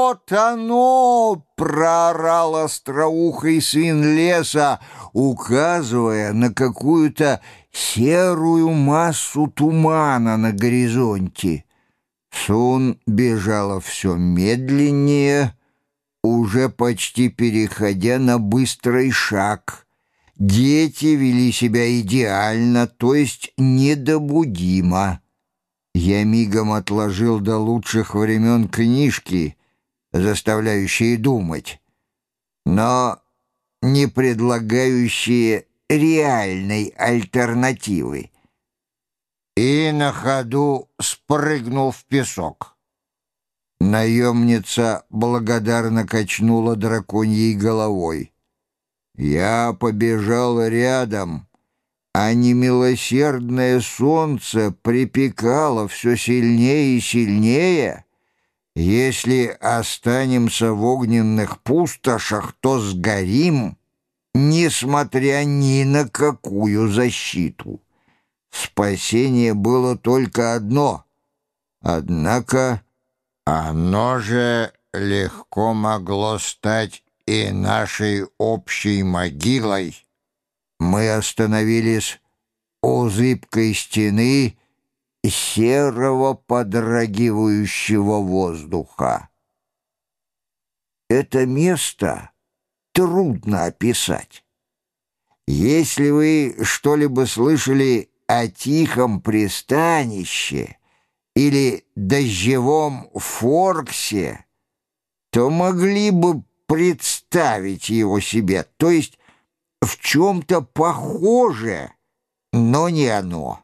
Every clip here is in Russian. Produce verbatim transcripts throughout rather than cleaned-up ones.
вот оно!» — проорал остроухий сын леса, указывая на какую-то серую массу тумана на горизонте. Сун бежала все медленнее, уже почти переходя на быстрый шаг. Дети вели себя идеально, то есть недобудимо. Я мигом отложил до лучших времен книжки, заставляющие думать, но не предлагающие реальной альтернативы, и на ходу спрыгнул в песок. Наемница благодарно качнула драконьей головой. Я побежал рядом, а немилосердное солнце припекало все сильнее и сильнее. Если останемся в огненных пустошах, то сгорим, несмотря ни на какую защиту. Спасение было только одно, однако оно же легко могло стать и нашей общей могилой. Мы остановились у зыбкой стены серого подрагивающего воздуха. Это место трудно описать. Если вы что-либо слышали о тихом пристанище или дождевом форксе, то могли бы представить его себе, то есть в чем-то похоже, но не оно.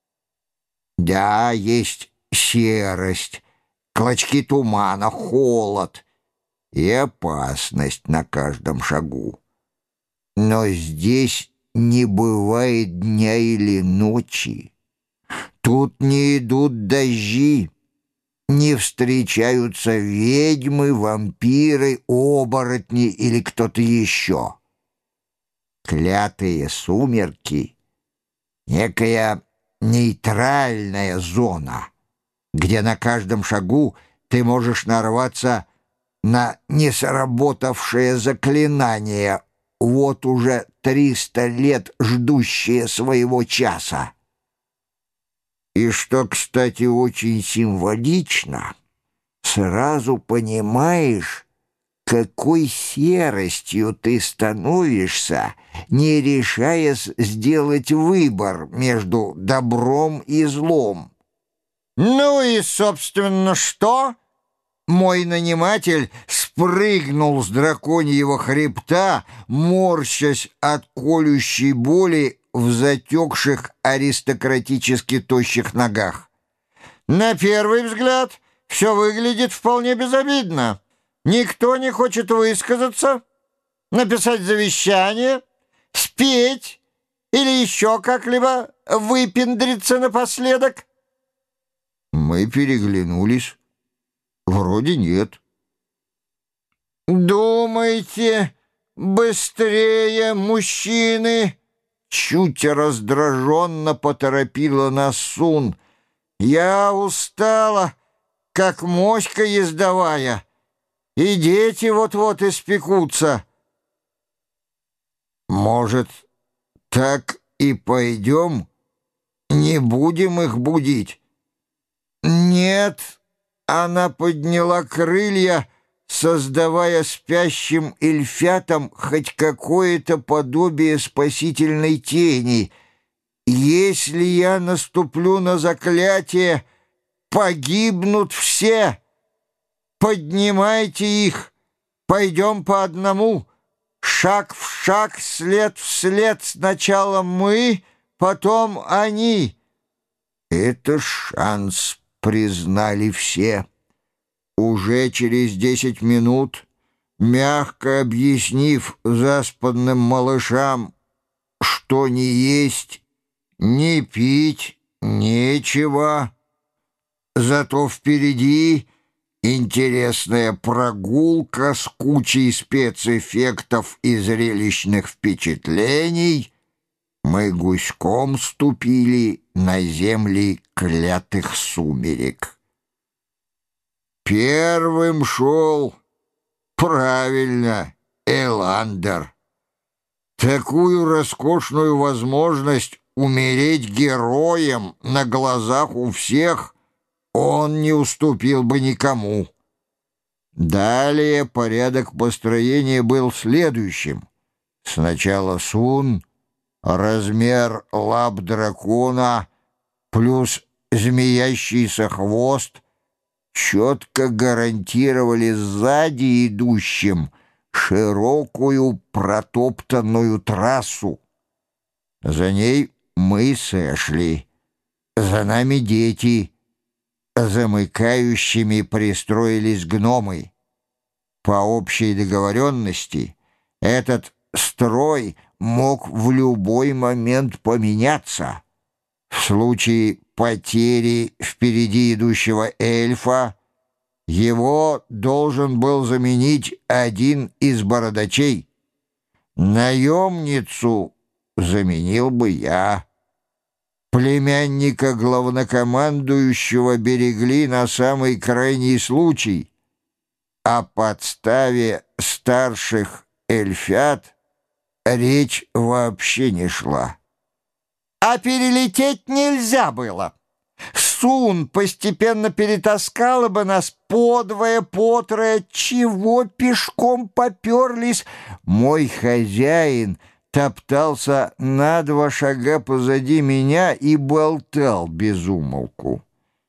Да, есть серость, клочки тумана, холод и опасность на каждом шагу. Но здесь не бывает дня или ночи. Тут не идут дожди, не встречаются ведьмы, вампиры, оборотни или кто-то еще. Клятые сумерки — некая нейтральная зона, где на каждом шагу ты можешь нарваться на несработавшее заклинание, вот уже триста лет ждущее своего часа. И что, кстати, очень символично, сразу понимаешь, какой серостью ты становишься, не решаясь сделать выбор между добром и злом. Ну и, собственно, что? Мой наниматель спрыгнул с драконьего хребта, морщась от колющей боли в затекших аристократически тощих ногах. На первый взгляд все выглядит вполне безобидно. Никто не хочет высказаться, написать завещание, спеть или еще как-либо выпендриться напоследок. Мы переглянулись. Вроде нет. «Думайте быстрее, мужчины!» Чуть раздраженно поторопила нас Сун. «Я устала, как моська ездовая, и дети вот-вот испекутся». «Может, так и пойдем? Не будем их будить?» «Нет». Она подняла крылья, создавая спящим эльфятам хоть какое-то подобие спасительной тени. «Если я наступлю на заклятие, погибнут все. Поднимайте их, пойдем по одному, шаг в шаг, след в след, сначала мы, потом они». «Это шанс», признали все. Уже через десять минут, мягко объяснив заспанным малышам, что не есть, не пить нечего, зато впереди интересная прогулка с кучей спецэффектов и зрелищных впечатлений, мы гуськом ступили на земли клятых сумерек. Первым шел, правильно, Эландер. Такую роскошную возможность умереть героем на глазах у всех он не уступил бы никому. Далее порядок построения был следующим. Сначала Сун, размер лап дракона плюс змеящийся хвост четко гарантировали сзади идущим широкую протоптанную трассу. За ней мы с Эшли, за нами дети, замыкающими пристроились гномы. По общей договоренности этот строй мог в любой момент поменяться. В случае потери впереди идущего эльфа его должен был заменить один из бородачей. Наемницу заменил бы я. Племянника главнокомандующего берегли на самый крайний случай. О подставе старших эльфят речь вообще не шла. А перелететь нельзя было. Сун постепенно перетаскала бы нас подвое, потрое, чего пешком поперлись. Мой хозяин топтался на два шага позади меня и болтал без умолку.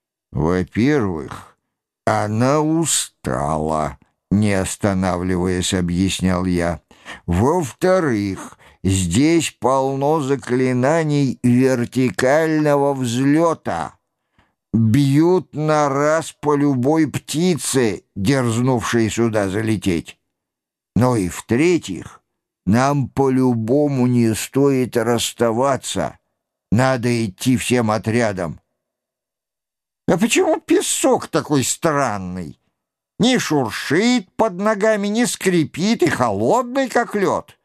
Во-первых, она устала, не останавливаясь, объяснял я. Во-вторых, здесь полно заклинаний вертикального взлета. Бьют на раз по любой птице, дерзнувшей сюда залететь. Ну и в-третьих, нам по-любому не стоит расставаться. Надо идти всем отрядом. А почему песок такой странный? Не шуршит под ногами, не скрипит и холодный, как лед.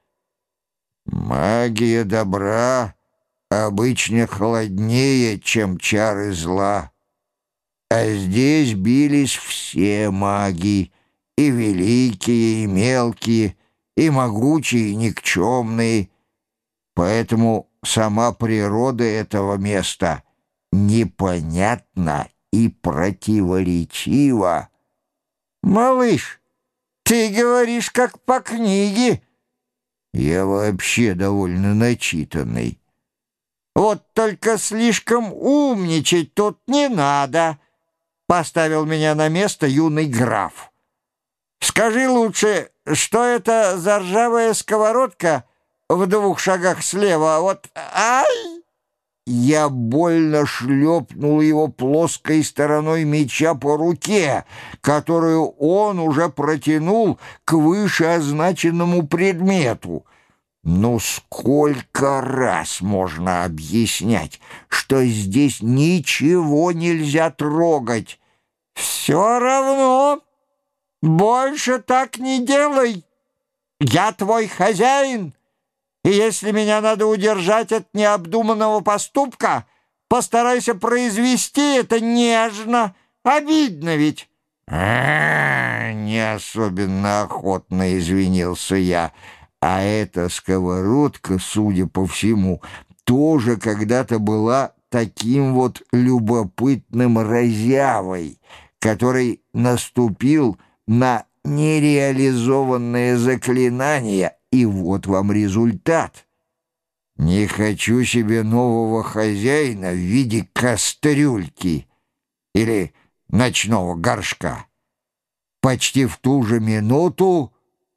Магия добра обычно холоднее, чем чары зла. А здесь бились все маги, и великие, и мелкие, и могучие, и никчемные. Поэтому сама природа этого места непонятна и противоречива. «Малыш, ты говоришь, как по книге». «Я вообще довольно начитанный». «Вот только слишком умничать тут не надо», — поставил меня на место юный граф. «Скажи лучше, что это за ржавая сковородка в двух шагах слева? Вот, ай!» Я больно шлепнул его плоской стороной меча по руке, которую он уже протянул к вышеозначенному предмету. Ну, сколько раз можно объяснять, что здесь ничего нельзя трогать? «Все равно больше так не делай. Я твой хозяин. И если меня надо удержать от необдуманного поступка, постарайся произвести это нежно. Обидно ведь». «А-а-а!» — не особенно охотно извинился я. А эта сковородка, судя по всему, тоже когда-то была таким вот любопытным разявой, который наступил на нереализованное заклинание. И вот вам результат. Не хочу себе нового хозяина в виде кастрюльки или ночного горшка. Почти в ту же минуту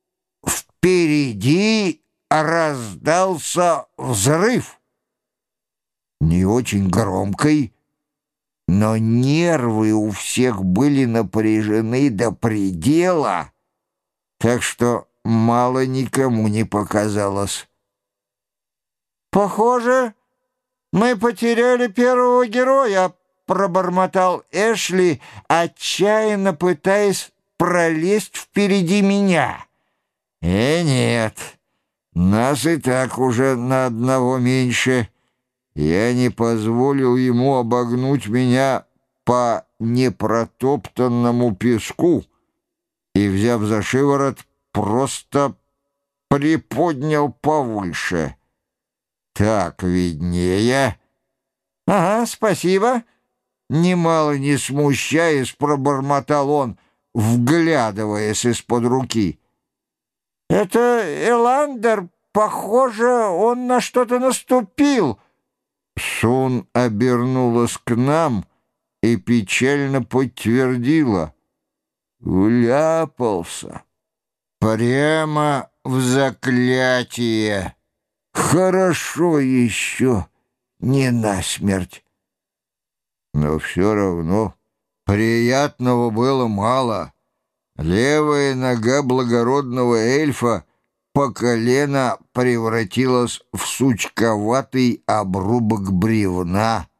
впереди раздался взрыв. Не очень громкий, но нервы у всех были напряжены до предела, так что мало никому не показалось. «Похоже, мы потеряли первого героя», — пробормотал Эшли, отчаянно пытаясь пролезть впереди меня. «Э, нет, нас и так уже на одного меньше. Я не позволил ему обогнуть меня по непротоптанному песку и, взяв за шиворот, просто приподнял повыше. «Так виднее». «Ага, спасибо». Немало не смущаясь, пробормотал он, вглядываясь из-под руки. «Это Эландер, похоже, он на что-то наступил». Сун обернулась к нам и печально подтвердила: «Вляпался. Прямо в заклятие. Хорошо еще не насмерть». Но все равно приятного было мало. Левая нога благородного эльфа по колено превратилась в сучковатый обрубок бревна.